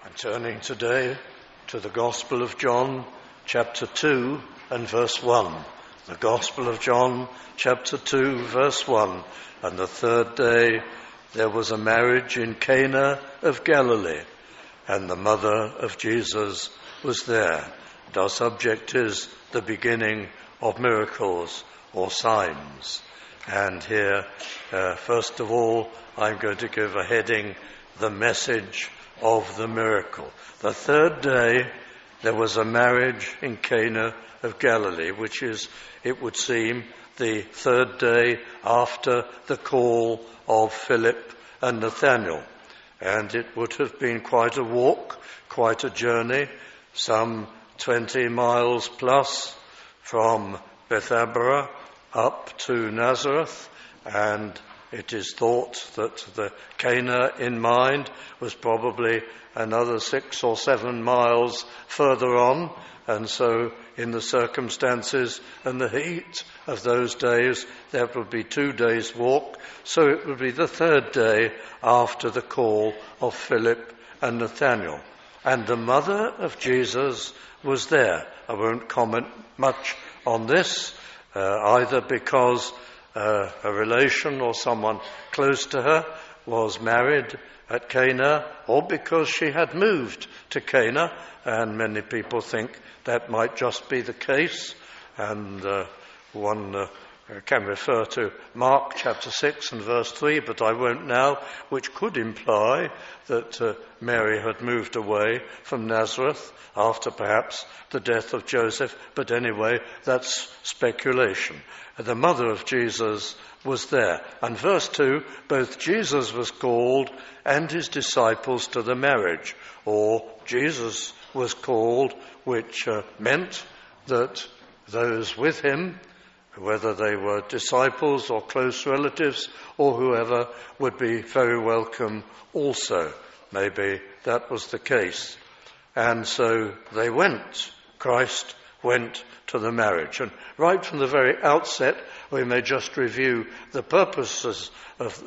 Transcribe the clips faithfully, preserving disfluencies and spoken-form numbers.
Turning today to the Gospel of John, chapter two and verse one. The Gospel of John, chapter two, verse one. And the third day there was a marriage in Cana of Galilee, and the mother of Jesus was there. And our subject is the beginning of miracles or signs. And here, uh, first of all, I'm going to give a heading, the message of the miracle. The third day there was a marriage in Cana of Galilee, which is, it would seem, the third day after the call of Philip and Nathanael. And it would have been quite a walk, quite a journey, some twenty miles plus from Bethabara up to Nazareth, and it is thought that the Cana in mind was probably another six or seven miles further on, and so in the circumstances and the heat of those days, there would be two days' walk, so it would be the third day after the call of Philip and Nathanael. And the mother of Jesus was there. I won't comment much on this, uh, either because Uh, a relation or someone close to her was married at Cana, or because she had moved to Cana, and many people think that might just be the case. And uh, one uh, can refer to Mark chapter six and verse three, but I won't now, which could imply that uh, Mary had moved away from Nazareth after perhaps the death of Joseph, but anyway, that's speculation. The mother of Jesus was there. And verse two, both Jesus was called and his disciples to the marriage, or Jesus was called, which uh, meant that those with him, whether they were disciples or close relatives or whoever, would be very welcome also. Maybe that was the case. And so they went. Christ went to the marriage. And right from the very outset, we may just review the purposes of,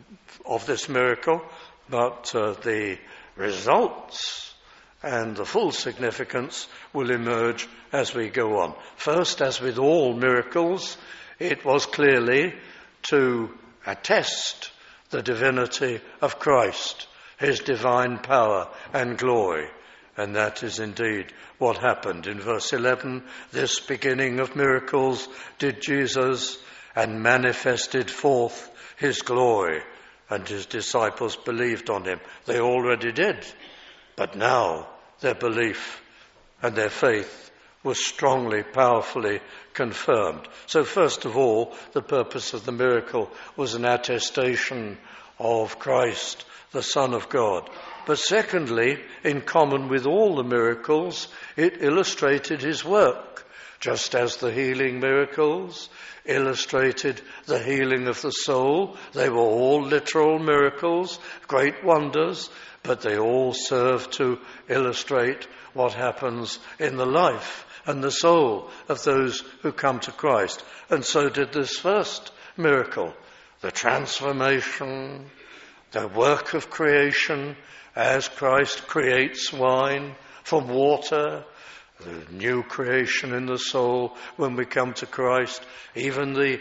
of this miracle, but uh, the results and the full significance will emerge as we go on. First, as with all miracles, it was clearly to attest the divinity of Christ, his divine power and glory. And that is indeed what happened. In verse eleven, this beginning of miracles did Jesus, and manifested forth his glory, and his disciples believed on him. They already did, but now their belief and their faith was strongly, powerfully confirmed. So first of all, the purpose of the miracle was an attestation of Christ, the Son of God. But secondly, in common with all the miracles, it illustrated his work, just as the healing miracles illustrated the healing of the soul. They were all literal miracles, great wonders, but they all serve to illustrate what happens in the life and the soul of those who come to Christ. And so did this first miracle, the transformation, the work of creation, as Christ creates wine from water, the new creation in the soul when we come to Christ, even the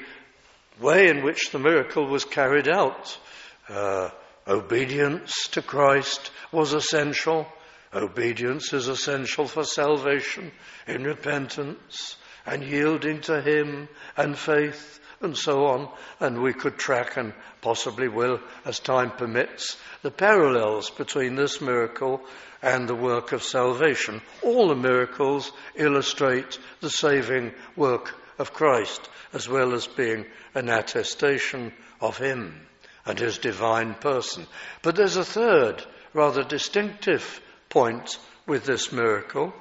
way in which the miracle was carried out. Uh, obedience to Christ was essential. Obedience is essential for salvation, in repentance and yielding to him and faith and so on. And we could track, and possibly will as time permits, the parallels between this miracle and the work of salvation. All the miracles illustrate the saving work of Christ, as well as being an attestation of him and his divine person. But there's a third, rather distinctive point with this miracle,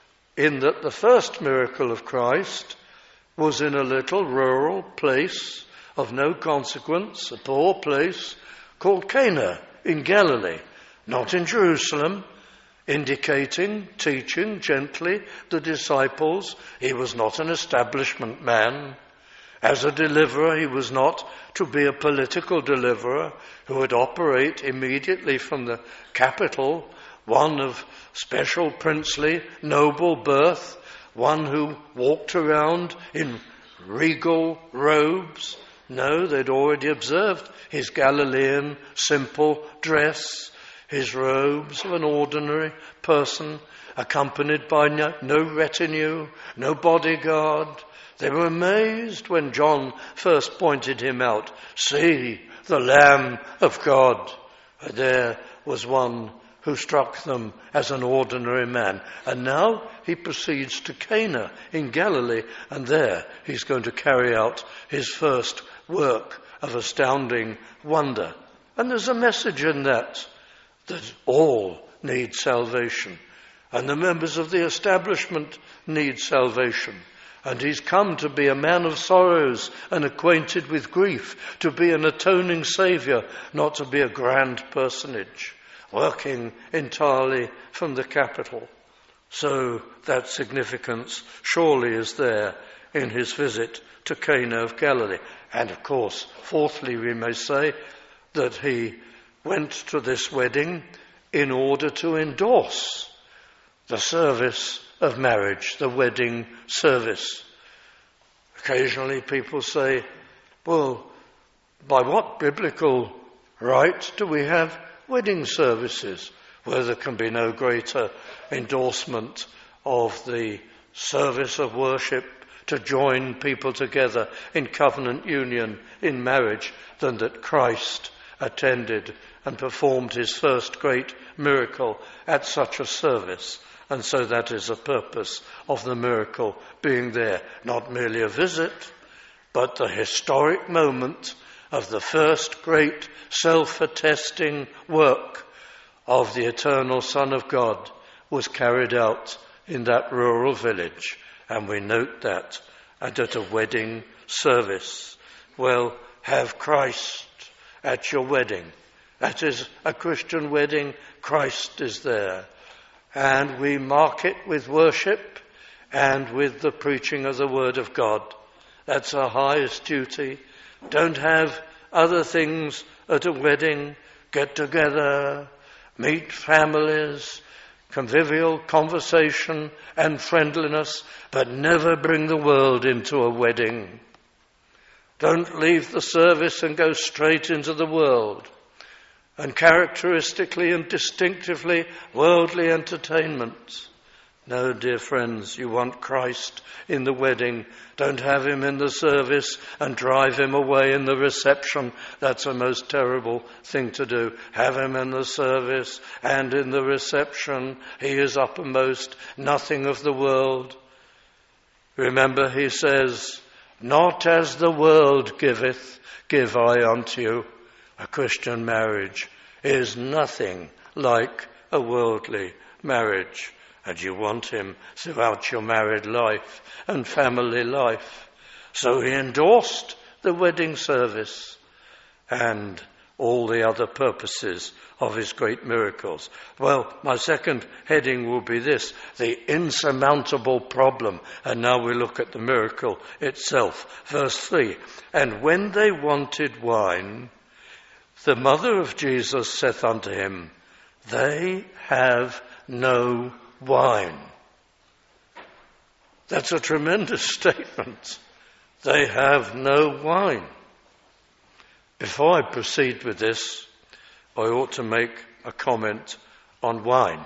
in that the first miracle of Christ was in a little rural place of no consequence, a poor place called Cana in Galilee, not in Jerusalem, indicating, teaching gently the disciples he was not an establishment man. As a deliverer, he was not to be a political deliverer who would operate immediately from the capital one of special princely, noble birth, one who walked around in regal robes. No, they'd already observed his Galilean simple dress, his robes of an ordinary person, accompanied by no, no retinue, no bodyguard. They were amazed when John first pointed him out. See, the Lamb of God. And there was one who struck them as an ordinary man. And now he proceeds to Cana in Galilee, and there he's going to carry out his first work of astounding wonder. And there's a message in that, that all need salvation. And the members of the establishment need salvation. And he's come to be a man of sorrows and acquainted with grief, to be an atoning saviour, not to be a grand personage, working entirely from the capital. So that significance surely is there in his visit to Cana of Galilee. And of course, fourthly, we may say that he went to this wedding in order to endorse the service of marriage, the wedding service. Occasionally people say, well, by what biblical right do we have wedding services? Where there can be no greater endorsement of the service of worship to join people together in covenant union in marriage than that Christ attended and performed his first great miracle at such a service. And so that is the purpose of the miracle being there. Not merely a visit, but the historic moment of the first great self-attesting work of the eternal Son of God was carried out in that rural village. And we note that, and at a wedding service. Well, have Christ at your wedding. That is a Christian wedding. Christ is there. And we mark it with worship and with the preaching of the Word of God. That's our highest duty. Don't have other things at a wedding. Get together, meet families, convivial conversation and friendliness, but never bring the world into a wedding. Don't leave the service and go straight into the world. And characteristically and distinctively worldly entertainment. No, dear friends, you want Christ in the wedding. Don't have him in the service and drive him away in the reception. That's a most terrible thing to do. Have him in the service and in the reception. He is uppermost, nothing of the world. Remember, he says, not as the world giveth, give I unto you. A Christian marriage is nothing like a worldly marriage. And you want him throughout your married life and family life. So he endorsed the wedding service and all the other purposes of his great miracles. Well, my second heading will be this, the insurmountable problem. And now we look at the miracle itself. Verse three, and when they wanted wine, the mother of Jesus saith unto him, they have no wine. That's a tremendous statement. They have no wine. Before I proceed with this, I ought to make a comment on wine,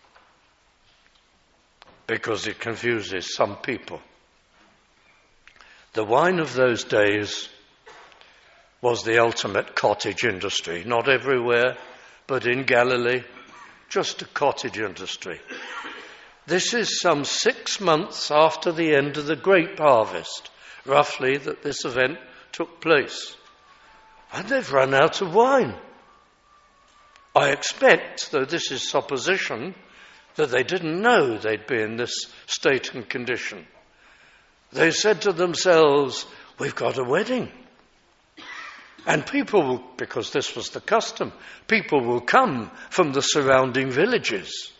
because it confuses some people. The wine of those days was the ultimate cottage industry. Not everywhere, but in Galilee, just a cottage industry. This is some six months after the end of the grape harvest, roughly, that this event took place. And they've run out of wine. I expect, though this is supposition, that they didn't know they'd be in this state and condition. They said to themselves, we've got a wedding. And people will, because this was the custom, people will come from the surrounding villages.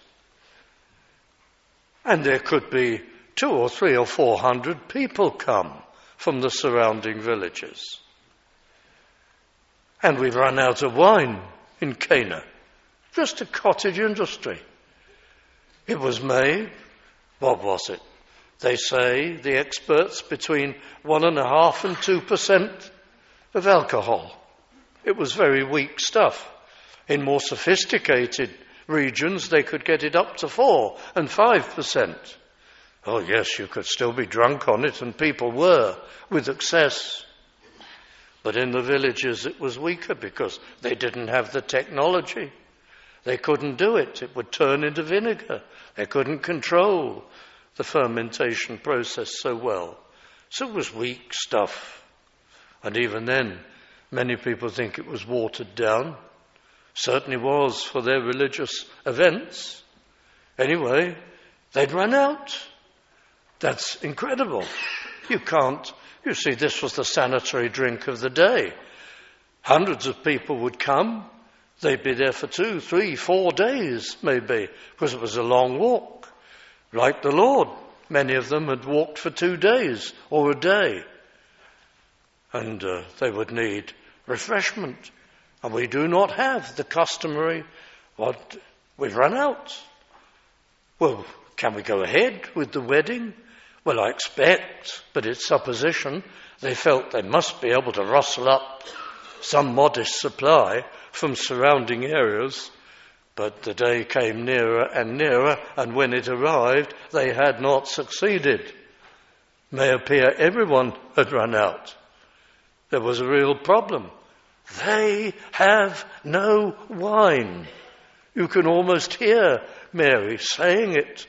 And there could be two or three or four hundred people come from the surrounding villages. And we've run out of wine in Cana. Just a cottage industry. It was made, what was it? They say, the experts, between one and a half and two percent of alcohol. It was very weak stuff. In more sophisticated regions, they could get it up to four and five percent. Oh yes, you could still be drunk on it, and people were, with excess. But in the villages it was weaker because they didn't have the technology. They couldn't do it. It would turn into vinegar. They couldn't control the fermentation process so well. So it was weak stuff. And even then, many people think it was watered down. Certainly was for their religious events. Anyway, they'd run out. That's incredible. You can't, you see, this was the sanitary drink of the day. Hundreds of people would come. They'd be there for two, three, four days, maybe, because it was a long walk. Like the Lord, many of them had walked for two days or a day. And uh, they would need refreshment. And we do not have the customary, what, we've run out. Well, can we go ahead with the wedding? Well, I expect, but it's supposition, they felt they must be able to rustle up some modest supply from surrounding areas. But the day came nearer and nearer, and when it arrived, they had not succeeded. May appear everyone had run out. There was a real problem. They have no wine. You can almost hear Mary saying it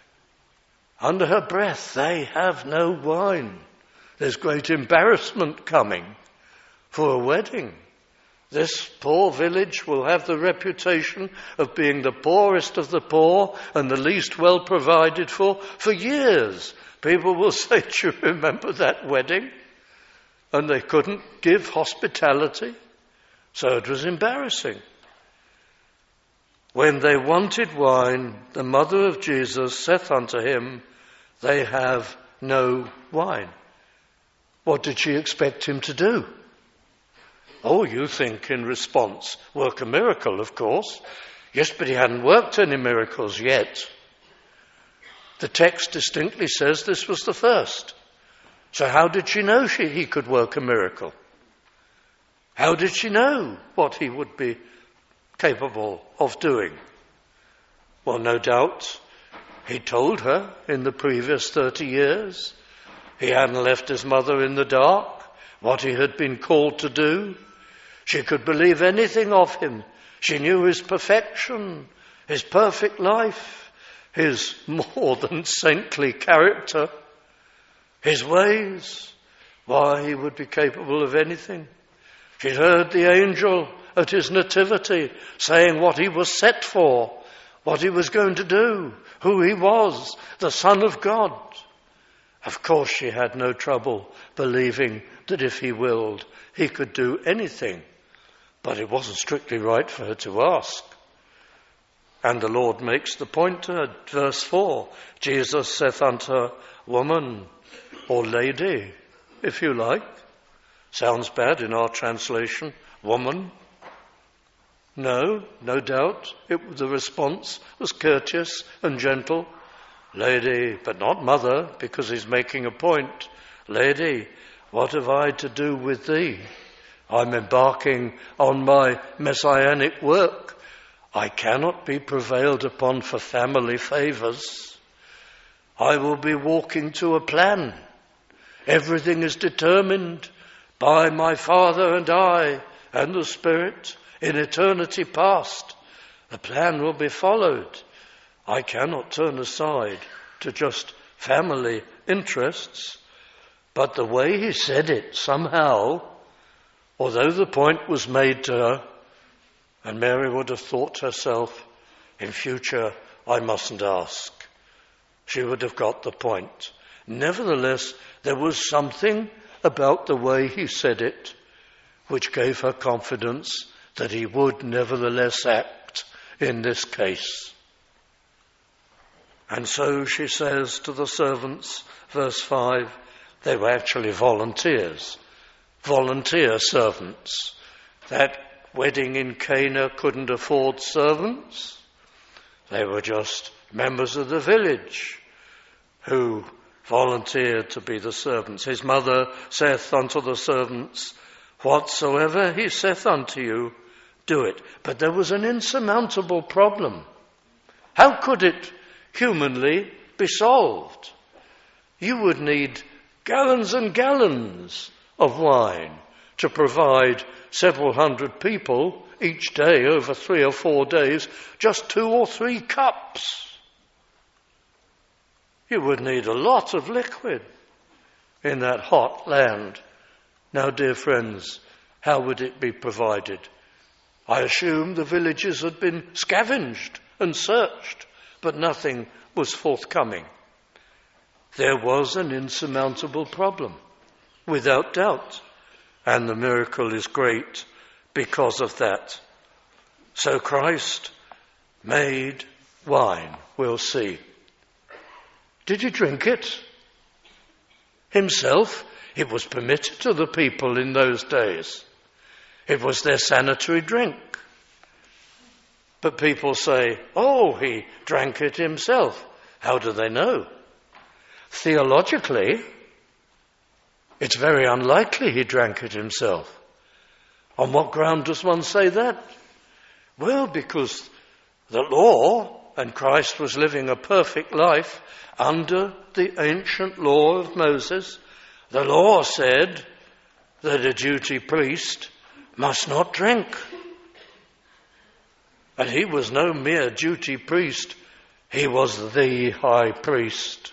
under her breath. They have no wine. There's great embarrassment coming for a wedding. This poor village will have the reputation of being the poorest of the poor and the least well provided for for years. People will say, do you remember that wedding? And they couldn't give hospitality. So it was embarrassing. When they wanted wine, the mother of Jesus saith unto him, they have no wine. What did she expect him to do? Oh, you think in response, work a miracle, of course. Yes, but he hadn't worked any miracles yet. The text distinctly says this was the first. So how did she know she, he could work a miracle? How did she know what he would be capable of doing? Well, no doubt he told her in the previous thirty years. He hadn't left his mother in the dark, what he had been called to do. She could believe anything of him. She knew his perfection, his perfect life, his more than saintly character, his ways, why he would be capable of anything. She'd heard the angel at his nativity saying what he was set for, what he was going to do, who he was, the Son of God. Of course she had no trouble believing that if he willed, he could do anything. But it wasn't strictly right for her to ask. And the Lord makes the point to her, verse four. Jesus saith unto her, woman, or lady, if you like. Sounds bad in our translation, woman. No, no doubt, it, the response was courteous and gentle. Lady, but not mother, because he's making a point. Lady, what have I to do with thee? I'm embarking on my messianic work. I cannot be prevailed upon for family favours. I will be walking to a plan. Everything is determined by my Father and I and the Spirit in eternity past. The plan will be followed. I cannot turn aside to just family interests. But the way he said it, somehow, although the point was made to her, and Mary would have thought to herself, in future I mustn't ask. She would have got the point. Nevertheless, there was something about the way he said it which gave her confidence that he would nevertheless act in this case. And so she says to the servants, verse five, they were actually volunteers, volunteer servants. That wedding in Cana couldn't afford servants. They were just members of the village who volunteered to be the servants. His mother saith unto the servants, whatsoever he saith unto you, do it. But there was an insurmountable problem. How could it humanly be solved? You would need gallons and gallons of wine to provide several hundred people each day over three or four days, just two or three cups. You would need a lot of liquid in that hot land. Now, dear friends, how would it be provided? I assume the villages had been scavenged and searched, but nothing was forthcoming. There was an insurmountable problem, without doubt, and the miracle is great because of that. So Christ made wine, we'll see. Did he drink it himself? It was permitted to the people in those days. It was their sanitary drink. But people say, oh, he drank it himself. How do they know? Theologically, it's very unlikely he drank it himself. On what ground does one say that? Well, because the law, and Christ was living a perfect life under the ancient law of Moses. The law said that a duty priest must not drink. And he was no mere duty priest. He was the high priest.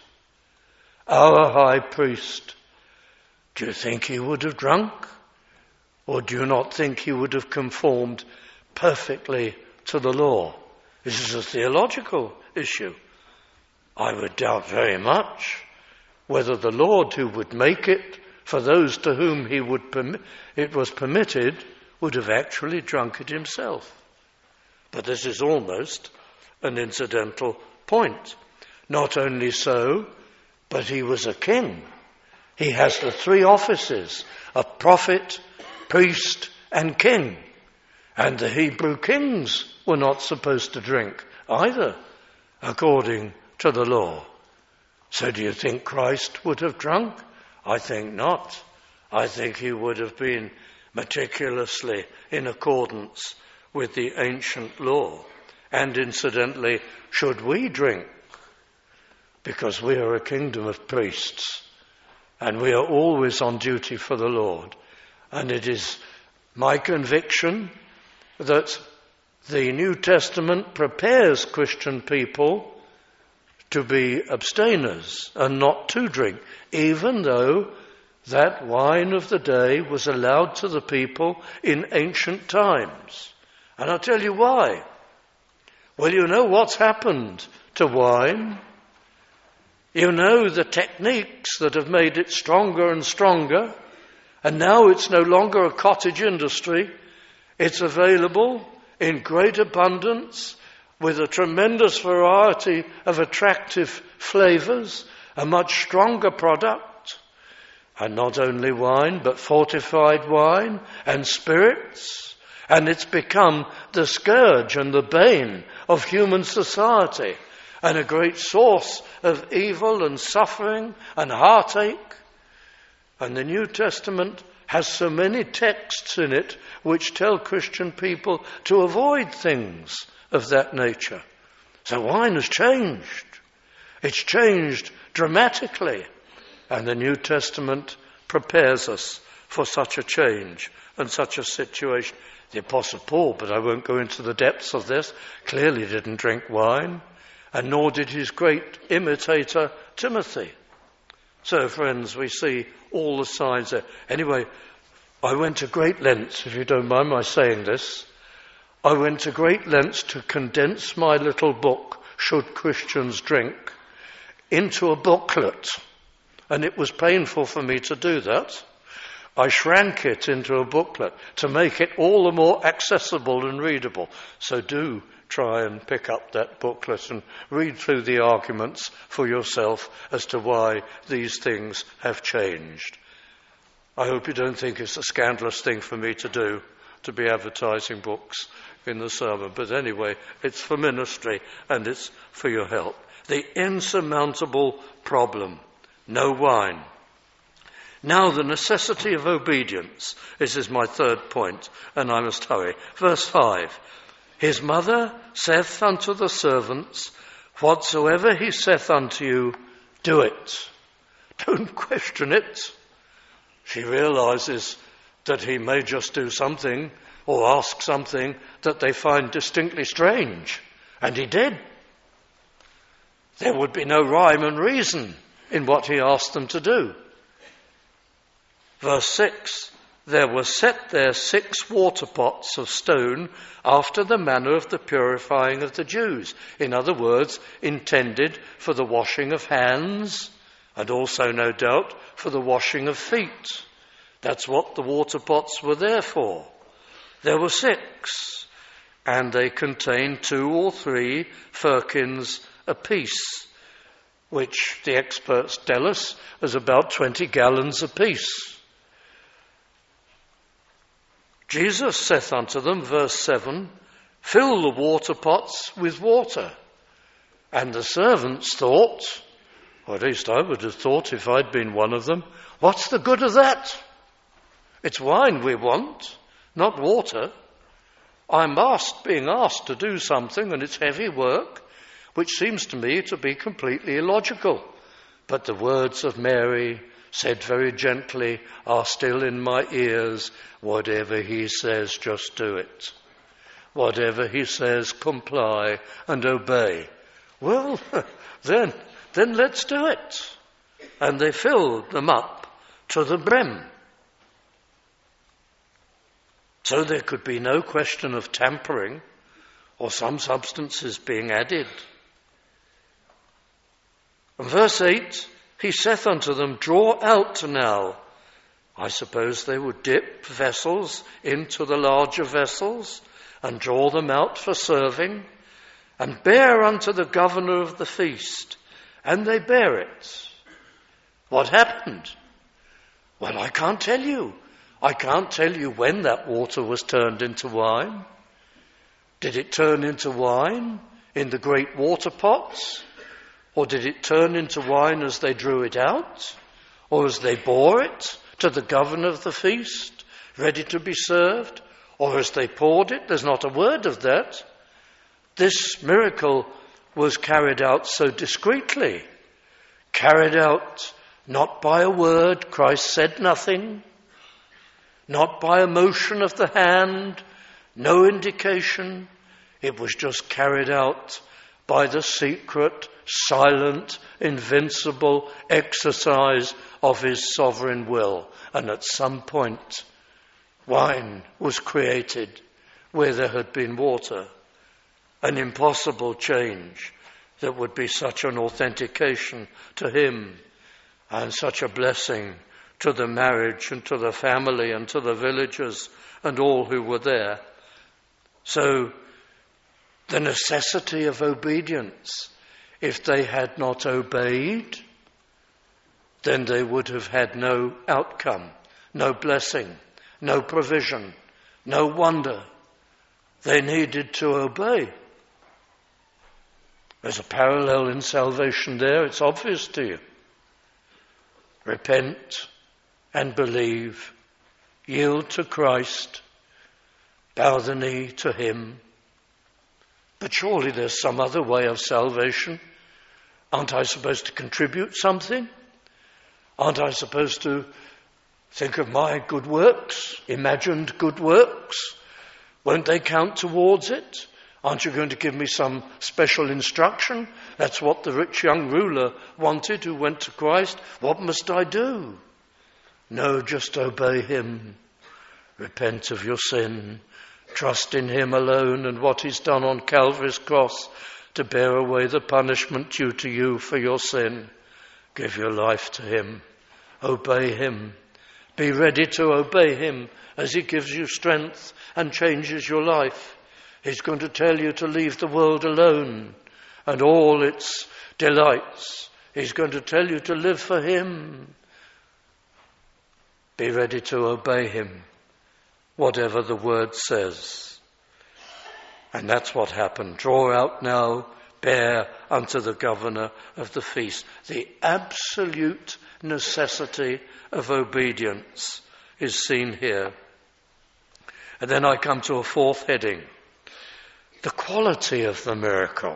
Our high priest. Do you think he would have drunk? Or do you not think he would have conformed perfectly to the law? This is a theological issue. I would doubt very much whether the Lord who would make it for those to whom he would permi- it was permitted would have actually drunk it himself. But this is almost an incidental point. Not only so, but he was a king. He has the three offices of prophet, priest, and king. And the Hebrew kings were not supposed to drink either, according to the law. So do you think Christ would have drunk? I think not. I think he would have been meticulously in accordance with the ancient law. And incidentally, should we drink? Because we are a kingdom of priests, and we are always on duty for the Lord. And it is my conviction that the New Testament prepares Christian people to be abstainers and not to drink, even though that wine of the day was allowed to the people in ancient times. And I'll tell you why. Well, you know what's happened to wine. You know the techniques that have made it stronger and stronger, and now it's no longer a cottage industry. It's available in great abundance with a tremendous variety of attractive flavors, a much stronger product. And not only wine, but fortified wine and spirits. And it's become the scourge and the bane of human society, and a great source of evil and suffering and heartache. And the New Testament has so many texts in it which tell Christian people to avoid things of that nature. So wine has changed. It's changed dramatically. And the New Testament prepares us for such a change and such a situation. The Apostle Paul, but I won't go into the depths of this, clearly didn't drink wine, and nor did his great imitator Timothy. So, friends, we see all the signs there. Anyway, I went to great lengths, if you don't mind my saying this, I went to great lengths to condense my little book, Should Christians Drink, into a booklet. And it was painful for me to do that. I shrank it into a booklet to make it all the more accessible and readable. So do try and pick up that booklet and read through the arguments for yourself as to why these things have changed. I hope you don't think it's a scandalous thing for me to do, to be advertising books in the sermon. But anyway, it's for ministry and it's for your help. The insurmountable problem: no wine. Now the necessity of obedience. This is my third point, and I must hurry. Verse five. His mother saith unto the servants, whatsoever he saith unto you, do it. Don't question it. She realizes that he may just do something or ask something that they find distinctly strange. And he did. There would be no rhyme and reason in what he asked them to do. Verse six, there were set there six water pots of stone after the manner of the purifying of the Jews. In other words, intended for the washing of hands and also, no doubt, for the washing of feet. That's what the water pots were there for. There were six, and they contained two or three firkins apiece, which the experts tell us is about twenty gallons apiece. Jesus saith unto them, verse seven, fill the water pots with water. And the servants thought, or at least I would have thought if I'd been one of them, what's the good of that? It's wine we want, not water. I'm asked, being asked to do something, and it's heavy work, which seems to me to be completely illogical. But the words of Mary, said very gently, are still in my ears. Whatever he says, just do it. Whatever he says, comply and obey. Well, then, then let's do it. And they filled them up to the brim. So there could be no question of tampering or some substances being added. And verse eight, he saith unto them, draw out now. I suppose they would dip vessels into the larger vessels and draw them out for serving, and bear unto the governor of the feast. And they bear it. What happened? Well, I can't tell you. I can't tell you when that water was turned into wine. Did it turn into wine in the great water pots? Or did it turn into wine as they drew it out? Or as they bore it to the governor of the feast, ready to be served? Or as they poured it? There's not a word of that. This miracle was carried out so discreetly, carried out not by a word, Christ said nothing, not by a motion of the hand, no indication. It was just carried out by the secret, silent, invincible exercise of his sovereign will. And at some point, wine was created where there had been water. An impossible change that would be such an authentication to him and such a blessing to the marriage and to the family and to the villagers and all who were there. So the necessity of obedience. If they had not obeyed, then they would have had no outcome, no blessing, no provision, no wonder. They needed to obey. There's a parallel in salvation there. It's obvious to you. Repent and believe. Yield to Christ. Bow the knee to him. But surely there's some other way of salvation. Aren't I supposed to contribute something? Aren't I supposed to think of my good works, imagined good works? Won't they count towards it? Aren't you going to give me some special instruction? That's what the rich young ruler wanted who went to Christ. What must I do? No, just obey him. Repent of your sin. Trust in him alone and what he's done on Calvary's cross to bear away the punishment due to you for your sin. Give your life to him. Obey him. Be ready to obey him as he gives you strength and changes your life. He's going to tell you to leave the world alone and all its delights. He's going to tell you to live for him. Be ready to obey him whatever the word says. And that's what happened. Draw out now, bear unto the governor of the feast. The absolute necessity of obedience is seen here. And then I come to a fourth heading, the quality of the miracle.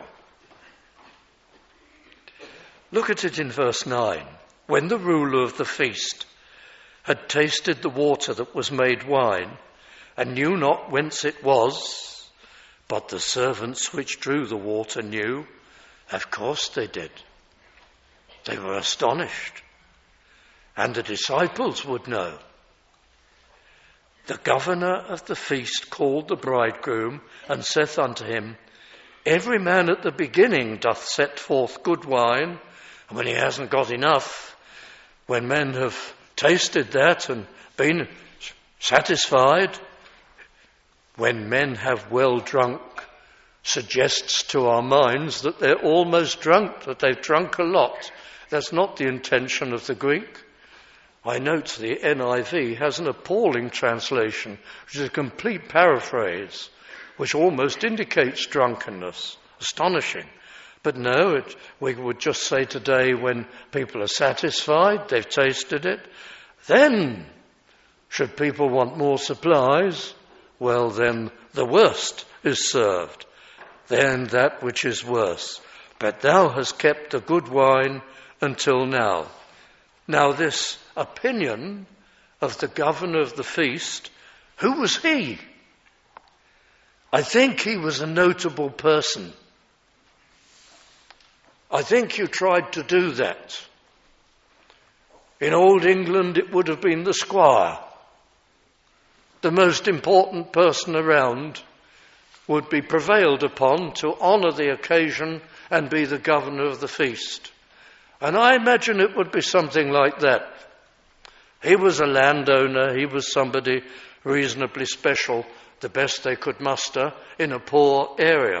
Look at it in verse nine. When the ruler of the feast had tasted the water that was made wine, and knew not whence it was, but the servants which drew the water knew, of course they did. They were astonished. And the disciples would know. The governor of the feast called the bridegroom, and saith unto him, every man at the beginning doth set forth good wine, and when he hasn't got enough, when men have tasted that and been satisfied, when men have well drunk, suggests to our minds that they're almost drunk, that they've drunk a lot. That's not the intention of the Greek. I note the N I V has an appalling translation, which is a complete paraphrase, which almost indicates drunkenness. Astonishing. But no, it, we would just say today, when people are satisfied, they've tasted it, then, should people want more supplies, well then the worst is served, then that which is worse. But thou hast kept the good wine until now. Now this opinion of the governor of the feast, who was he? I think he was a notable person. I think you tried to do that. In old England it would have been the squire. The most important person around would be prevailed upon to honour the occasion and be the governor of the feast. And I imagine it would be something like that. He was a landowner, he was somebody reasonably special, the best they could muster in a poor area.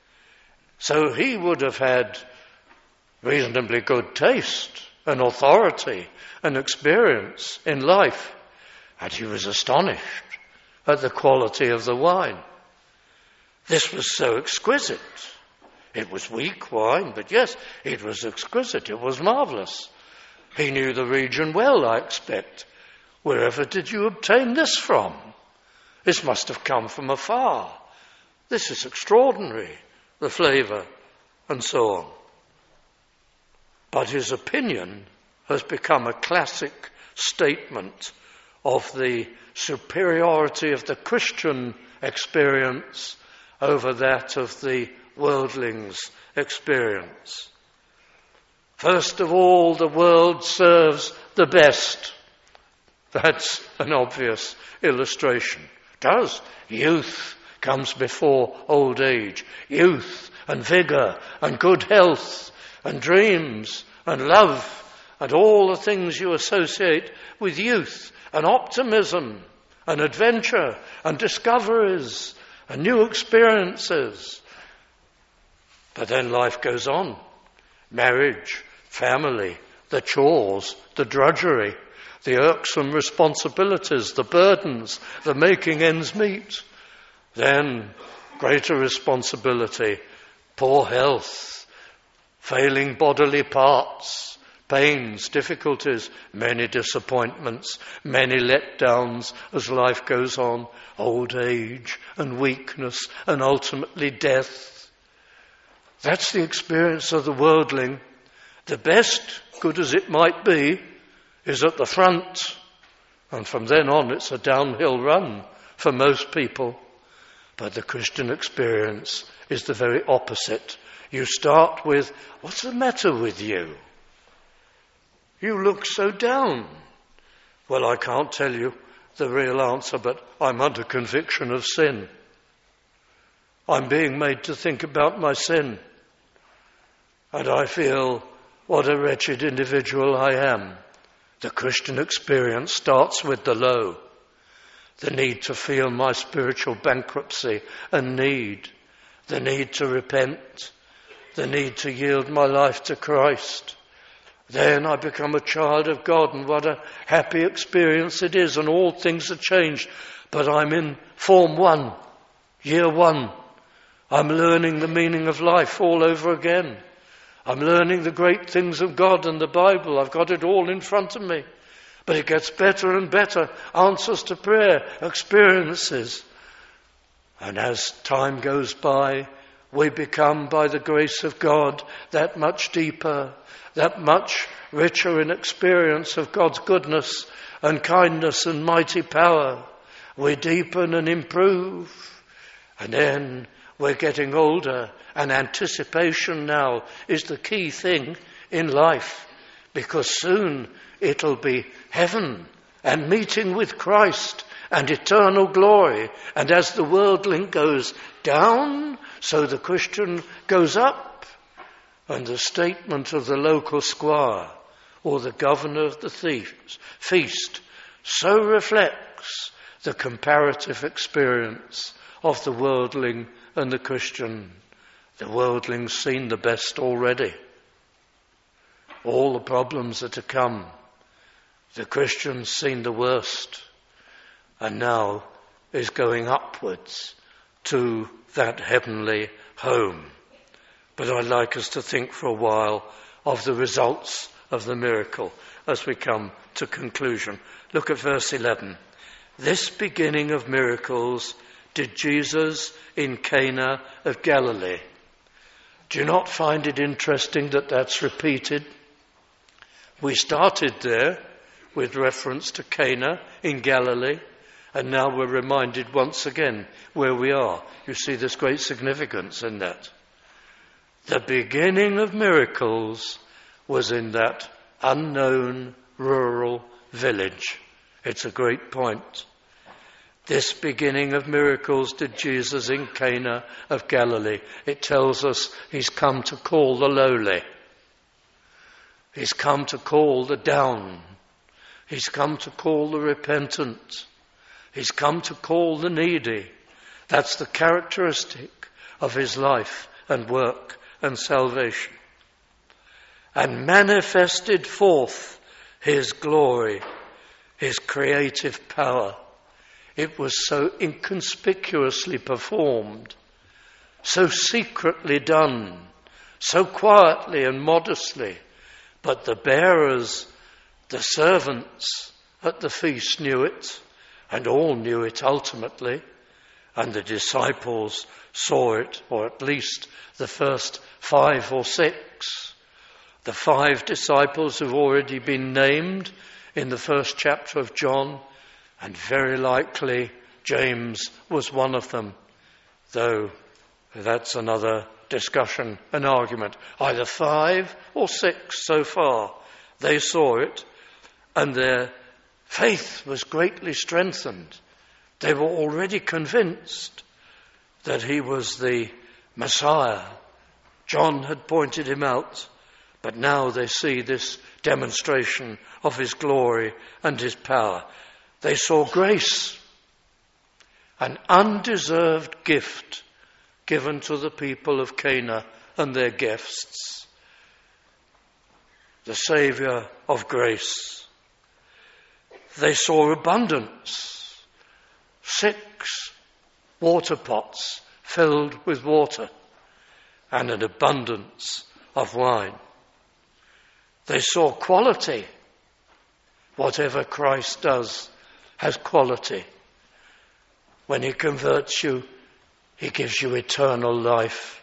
So he would have had reasonably good taste and authority and experience in life. And he was astonished at the quality of the wine. This was so exquisite. It was weak wine, but yes, it was exquisite. It was marvellous. He knew the region well, I expect. Wherever did you obtain this from? This must have come from afar. This is extraordinary, the flavour, and so on. But his opinion has become a classic statement of the superiority of the Christian experience over that of the worldling's experience. First of all, the world serves the best. That's an obvious illustration. It does. Youth comes before old age. Youth and vigour and good health and dreams and love and all the things you associate with youth, and optimism and adventure and discoveries and new experiences. But then life goes on. Marriage, family, the chores, the drudgery, the irksome responsibilities, the burdens, the making ends meet. Then greater responsibility, poor health, failing bodily parts, pains, difficulties, many disappointments, many letdowns as life goes on, old age and weakness and ultimately death. That's the experience of the worldling. The best, good as it might be, is at the front. And from then on it's a downhill run for most people. But the Christian experience is the very opposite. You start with, what's the matter with you? You look so down. Well, I can't tell you the real answer, but I'm under conviction of sin. I'm being made to think about my sin. And I feel what a wretched individual I am. The Christian experience starts with the low. The need to feel my spiritual bankruptcy and need. The need to repent. The need to yield my life to Christ. Then I become a child of God, and what a happy experience it is, and all things are changed. But I'm in form one, year one. I'm learning the meaning of life all over again. I'm learning the great things of God and the Bible. I've got it all in front of me. But it gets better and better. Answers to prayer, experiences. And as time goes by, we become, by the grace of God, that much deeper, that much richer in experience of God's goodness and kindness and mighty power. We deepen and improve. And then we're getting older, and anticipation now is the key thing in life, because soon it'll be heaven and meeting with Christ and eternal glory. And as the worldling goes down, so the Christian goes up. And the statement of the local squire or the governor of the thieves, feast so reflects the comparative experience of the worldling and the Christian. The worldling's seen the best already. All the problems are to come. The Christian's seen the worst, and now is going upwards to that heavenly home. But I'd like us to think for a while of the results of the miracle as we come to conclusion. Look at verse eleven. This beginning of miracles did Jesus in Cana of Galilee. Do you not find it interesting that that's repeated? We started there with reference to Cana in Galilee, and now we're reminded once again where we are. You see there's great significance in that. The beginning of miracles was in that unknown rural village. It's a great point. This beginning of miracles did Jesus in Cana of Galilee. It tells us he's come to call the lowly. He's come to call the down. He's come to call the repentant. He's come to call the needy. That's the characteristic of his life and work and salvation. And manifested forth his glory, his creative power. It was so inconspicuously performed, so secretly done, so quietly and modestly. But the bearers, the servants at the feast knew it, and all knew it ultimately. And the disciples saw it, or at least the first five or six. The five disciples have already been named in the first chapter of John, and very likely James was one of them, though that's another discussion, an argument. Either five or six so far. They saw it, and their faith was greatly strengthened. They were already convinced that he was the Messiah. John had pointed him out, but now they see this demonstration of his glory and his power. They saw grace, an undeserved gift given to the people of Cana and their guests. The Saviour of grace. They saw abundance. Six water pots filled with water and an abundance of wine. They saw quality. Whatever Christ does has quality. When he converts you, he gives you eternal life.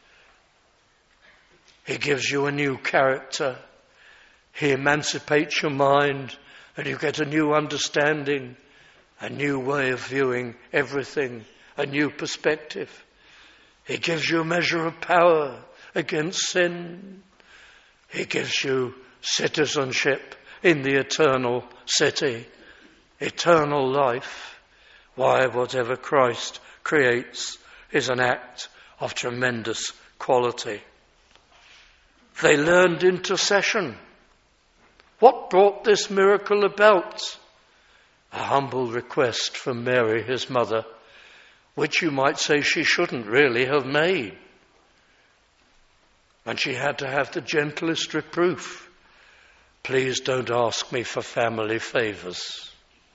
He gives you a new character. He emancipates your mind, and you get a new understanding, a new way of viewing everything, a new perspective. He gives you a measure of power against sin. He gives you citizenship in the eternal city, eternal life. Why, whatever Christ creates is an act of tremendous quality. They learned intercession. What brought this miracle about? A humble request from Mary, his mother, which you might say she shouldn't really have made. And she had to have the gentlest reproof. please don't ask me for family favours.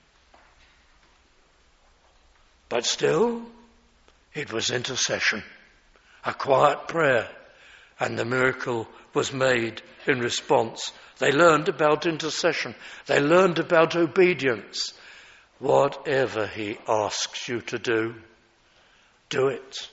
But still, it was intercession, a quiet prayer, and the miracle was made in response. They learned about intercession. They learned about obedience. Whatever he asks you to do, do it.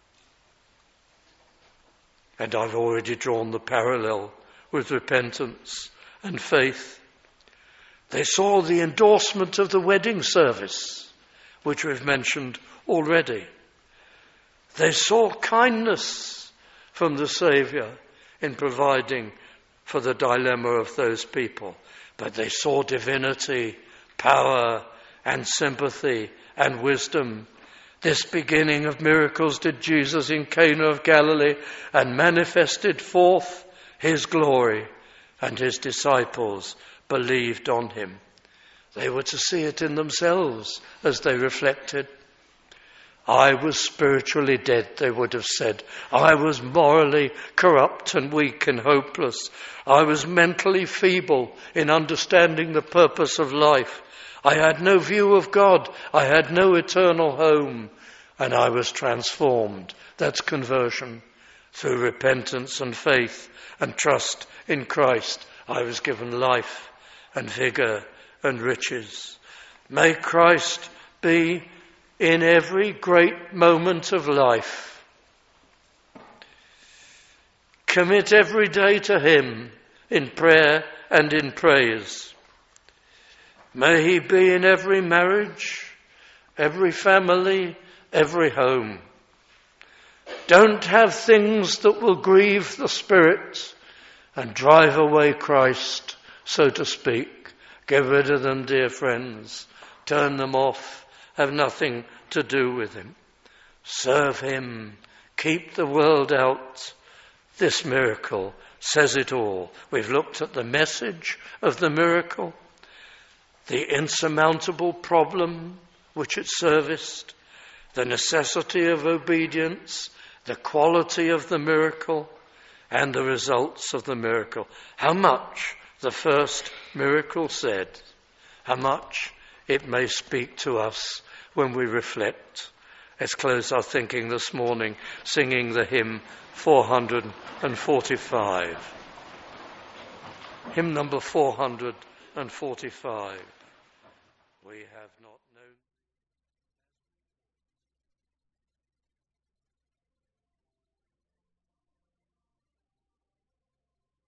And I've already drawn the parallel with repentance and faith. They saw the endorsement of the wedding service, which we've mentioned already. They saw kindness from the Saviour in providing for the dilemma of those people. But they saw divinity, power, and sympathy and wisdom. This beginning of miracles did Jesus in Cana of Galilee, and manifested forth his glory, and his disciples believed on him. They were to see it in themselves as they reflected. I was spiritually dead, they would have said. I was morally corrupt and weak and hopeless. I was mentally feeble in understanding the purpose of life. I had no view of God. I had no eternal home. And I was transformed. That's conversion. Through repentance and faith and trust in Christ, I was given life and vigour and riches. May Christ be in every great moment of life. Commit every day to him in prayer and in praise. May he be in every marriage, every family, every home. Don't have things that will grieve the Spirit and drive away Christ, so to speak. Get rid of them, dear friends. Turn them off. Have nothing to do with him. Serve him. Keep the world out. This miracle says it all. We've looked at the message of the miracle, the insurmountable problem which it serviced, the necessity of obedience, the quality of the miracle, and the results of the miracle. How much the first miracle said, how much it may speak to us when we reflect. Let's close our thinking this morning singing the hymn four hundred forty-five. Hymn number four hundred forty-five. We have not